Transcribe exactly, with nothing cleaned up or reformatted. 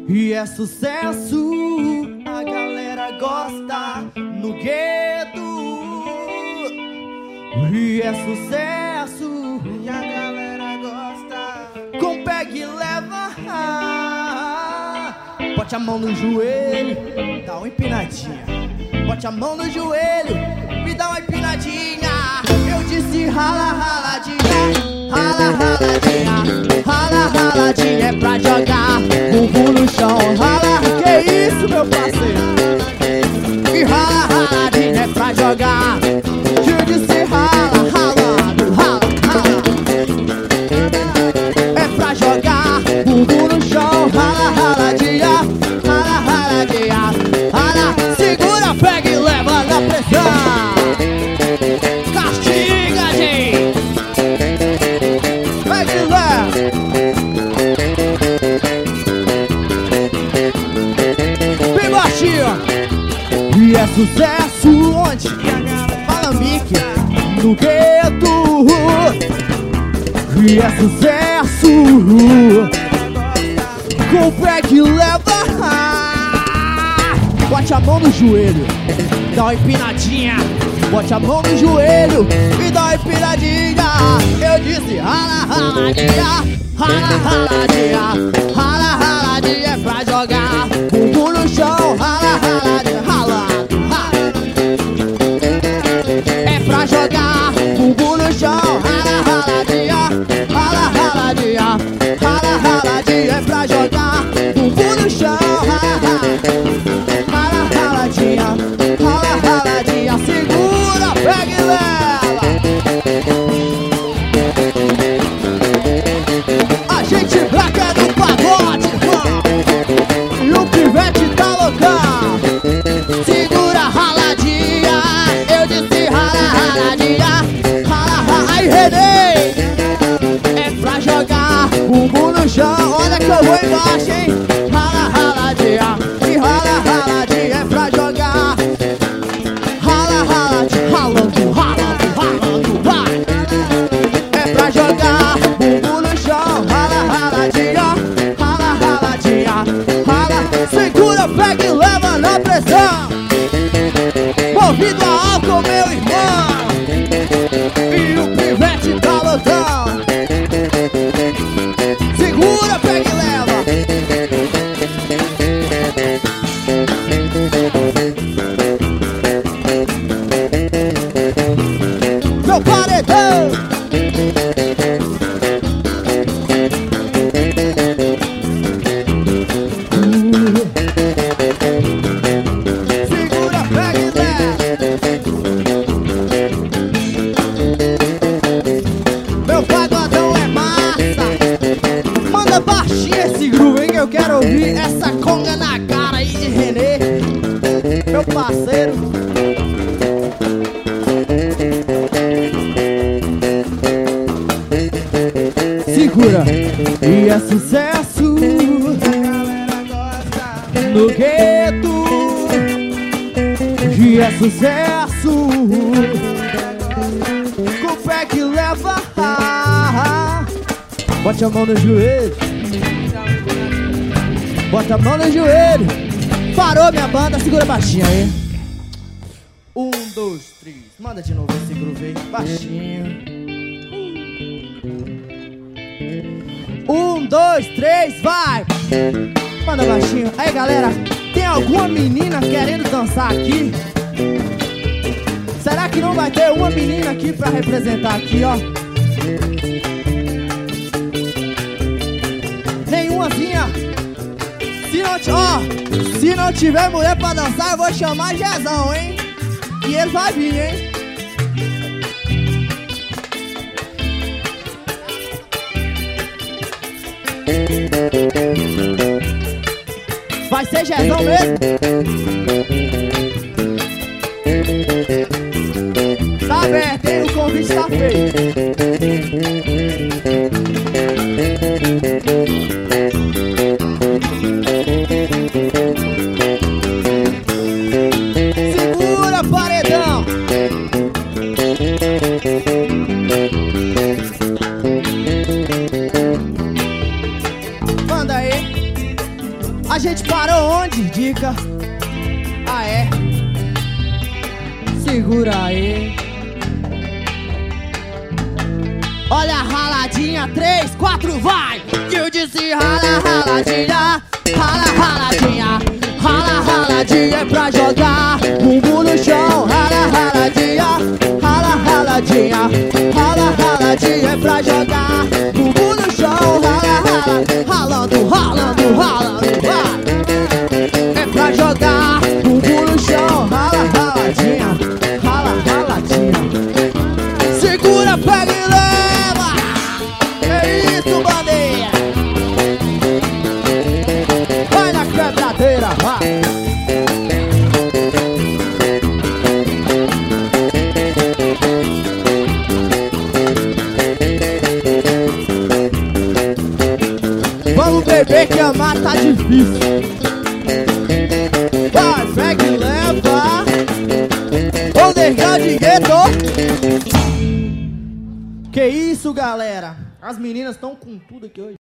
E é sucesso, a galera gosta no gueto. E é sucesso, e a galera gosta. Com pega e leva. Bote a mão no joelho, dá uma empinadinha. Bote a mão no joelho, me dá uma empinadinha. Eu disse rala, raladinha, rala, raladinha, rala, raladinha. É pra jogar bumbum no chão. Rala, que isso, meu parceiro? E rala, raladinha é pra jogar. Eu disse rala, ralado, rala, rala. É pra jogar bumbum no chão. Rala, raladinha, rala, raladinha, rala. Segura, pega e leva na pressão. Castiga, gente. Pega e leva. Bem baixinho. E é sucesso onde? Palambique, no gueto. E é sucesso. Com o pé que leva. Bote a mão no joelho, dá uma empinadinha. Bote a mão no joelho e dá uma empinadinha. Eu disse rala, raladinha, rala, raladinha, rala, raladinha. É pra jogar bumbum no chão. Rala, raladinha, ralado, rala. É pra jogar bumbum no chão. Rala, raladinha, rala, raladinha, rala, raladinha. É pra jogar bumbum no chão. Rala, rala, raladinha, rala, raladinha. Segura, pega e leva. A gente braca no pagode, e o pivete tá loucão. Segura, raladinha. Eu disse rala, raladinha, rala, rala. Aí, Renê, é pra jogar bumbum no chão. Olha que eu vou embaixo, hein. Rala, raladinha, e rala, raladinha. É pra jogar rala, raladinha, ralando, ralando, ralando, vai. É pra jogar bumbum no chão. Rala, raladinha, rala, raladinha, rala. Segura, pega e leva na pressão. Movido a álcool, meu irmão. E o pivete tá loucão. Segura, pega e leva. Meu paredão. Segura, pega e leva. Meu pagodão é massa. Manda baixinho esse groove, hein, que eu quero ouvir essa conga na cara aí de Renê, meu parceiro. Segura. E é sucesso no gueto. E é sucesso com o pé que leva. Bote a mão no joelho. Bota a mão no joelho. Parou, minha banda, segura baixinho aí. Um, dois, três. Manda de novo esse groove aí, baixinho. Um, dois, três, vai! Manda baixinho. Aí, galera, tem alguma menina querendo dançar aqui? Será que não vai ter uma menina aqui pra representar aqui, ó? Nenhumazinha? Se não, ó, se não tiver mulher pra dançar, eu vou chamar Jezão, hein? E ele vai vir, hein? Vai ser Jezão mesmo? Tá aberto, hein? O convite tá feito. Segura, paredão. Manda aí. A gente parou onde? Dica. Ah, é? Segura aí. Olha a raladinha, três, quatro, vai! Eu disse rala, raladinha, rala, raladinha, rala, raladinha é pra jogar bumbum no chão. Rala, raladinha, rala, raladinha, rala, raladinha é pra jogar bumbum no chão. Rala, rala, ralando, ralando, ralando, vai! É pra jogar bumbum no chão. Rala, raladinha, rala, raladinha. Segura, pega e leva. É isso, bandeira. Vai na quebradeira, vai. Vamos beber que amar tá difícil. Vai, pega e leva. Vou negar de gueto. Que isso, galera? As meninas estão com tudo aqui hoje.